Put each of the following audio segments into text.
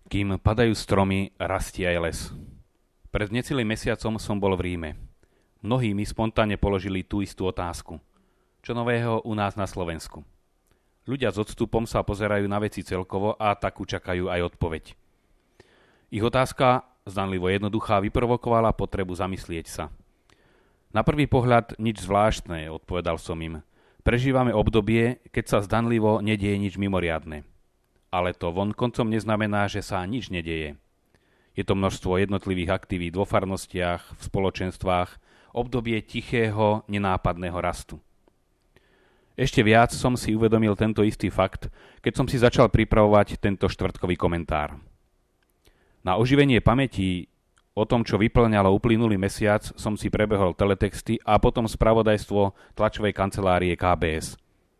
Kým padajú stromy, rastie aj les. Pred necelým mesiacom som bol v Ríme. Mnohí mi spontánne položili tú istú otázku. Čo nového u nás na Slovensku? Ľudia s odstupom sa pozerajú na veci celkovo a takú čakajú aj odpoveď. Ich otázka, zdanlivo jednoduchá, vyprovokovala potrebu zamyslieť sa. Na prvý pohľad nič zvláštne, odpovedal som im. Prežívame obdobie, keď sa zdanlivo nedieje nič mimoriadne. Ale to vonkoncom neznamená, že sa nič nedeje. Je to množstvo jednotlivých aktivít vo farnostiach, v spoločenstvách, obdobie tichého, nenápadného rastu. Ešte viac som si uvedomil tento istý fakt, keď som si začal pripravovať tento štvrtkový komentár. Na oživenie pamätí o tom, čo vyplňalo uplynulý mesiac, som si prebehol teletexty a potom spravodajstvo tlačovej kancelárie KBS.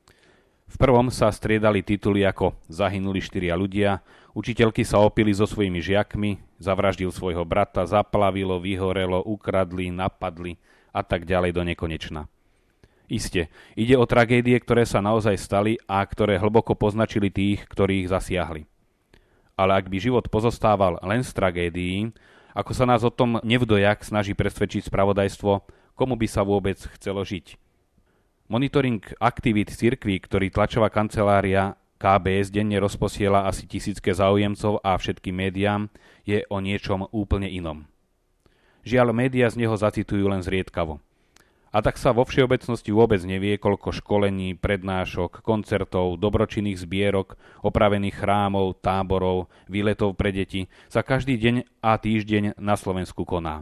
V prvom sa striedali tituly ako Zahynuli 4 ľudia, učiteľky sa opili so svojimi žiakmi, zavraždil svojho brata, zaplavilo, vyhorelo, ukradli, napadli a tak ďalej do nekonečna. Iste, ide o tragédie, ktoré sa naozaj stali a ktoré hlboko poznačili tých, ktorí ich zasiahli. Ale ak by život pozostával len z tragédií, ako sa nás o tom nevdojak snaží presvedčiť spravodajstvo, komu by sa vôbec chcelo žiť? Monitoring aktivít cirkví, ktorý tlačová kancelária KBS denne rozposiela asi tisícke záujemcov a všetkým médiám, je o niečom úplne inom. Žiaľ, médiá z neho zacitujú len zriedkavo. A tak sa vo všeobecnosti vôbec nevie, koľko školení, prednášok, koncertov, dobročinných zbierok, opravených chrámov, táborov, výletov pre deti sa každý deň a týždeň na Slovensku koná.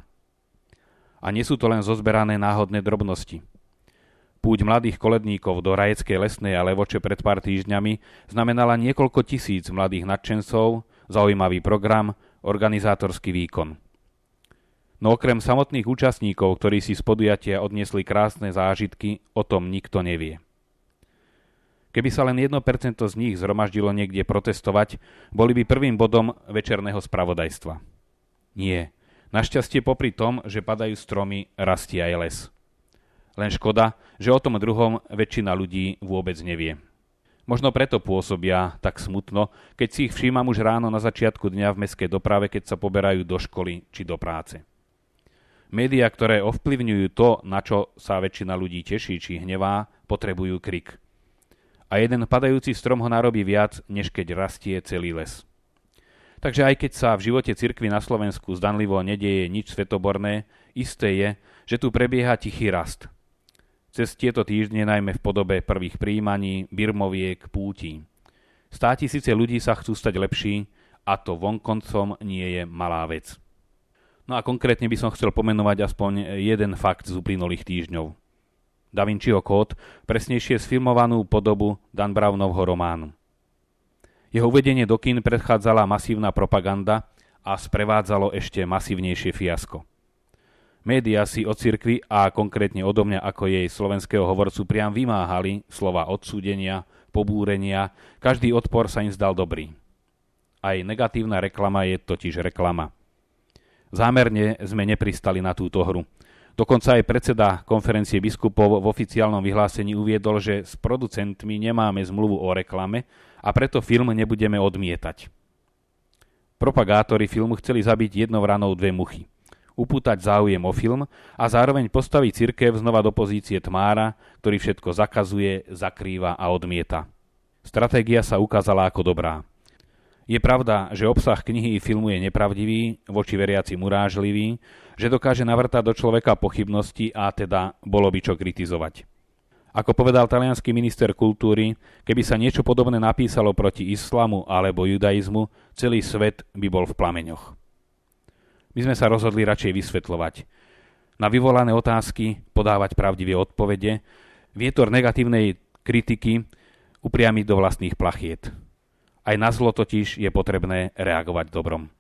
A nie sú to len zozberané náhodné drobnosti. Púť mladých koledníkov do Rajeckej Lesnej a Levoče pred pár týždňami znamenala niekoľko tisíc mladých nadšencov, zaujímavý program, organizátorský výkon. No okrem samotných účastníkov, ktorí si z podujatia odniesli krásne zážitky, o tom nikto nevie. Keby sa len 1% z nich zhromaždilo niekde protestovať, boli by prvým bodom večerného spravodajstva. Nie. Našťastie popri tom, že padajú stromy, rastie aj les. Len škoda, že o tom druhom väčšina ľudí vôbec nevie. Možno preto pôsobia tak smutno, keď si ich všímam už ráno na začiatku dňa v mestskej doprave, keď sa poberajú do školy či do práce. Médiá, ktoré ovplyvňujú to, na čo sa väčšina ľudí teší či hnevá, potrebujú krik. A jeden padajúci strom ho narobí viac, než keď rastie celý les. Takže aj keď sa v živote cirkvi na Slovensku zdanlivo nedieje nič svetoborné, isté je, že tu prebieha tichý rast. Cez tieto týždne najmä v podobe prvých prijímaní, birmoviek, pútí. 100 000 ľudí sa chcú stať lepší a to vonkoncom nie je malá vec. No a konkrétne by som chcel pomenovať aspoň jeden fakt z uplynulých týždňov. Da Vinciho kód, presnejšie sfilmovanú podobu Dan Brownovho románu. Jeho uvedenie do kín predchádzala masívna propaganda a sprevádzalo ešte masívnejšie fiasko. Média si od cirkvi a konkrétne odo mňa ako jej slovenského hovorcu priam vymáhali slova odsúdenia, pobúrenia, každý odpor sa im zdal dobrý. Aj negatívna reklama je totiž reklama. Zámerne sme nepristali na túto hru. Dokonca aj predseda konferencie biskupov v oficiálnom vyhlásení uviedol, že s producentmi nemáme zmluvu o reklame a preto film nebudeme odmietať. Propagátori filmu chceli zabiť jednou ranou dve muchy. Upútať záujem o film a zároveň postaviť cirkev znova do pozície tmára, ktorý všetko zakazuje, zakrýva a odmieta. Stratégia sa ukázala ako dobrá. Je pravda, že obsah knihy i filmu je nepravdivý, voči veriacim urážlivý, že dokáže navrtať do človeka pochybnosti a teda bolo by čo kritizovať. Ako povedal taliansky minister kultúry, keby sa niečo podobné napísalo proti islamu alebo judaizmu, celý svet by bol v plameňoch. My sme sa rozhodli radšej vysvetľovať. Na vyvolané otázky podávať pravdivé odpovede, vietor negatívnej kritiky upriamiť do vlastných plachiet. Aj na zlo totiž je potrebné reagovať dobrom.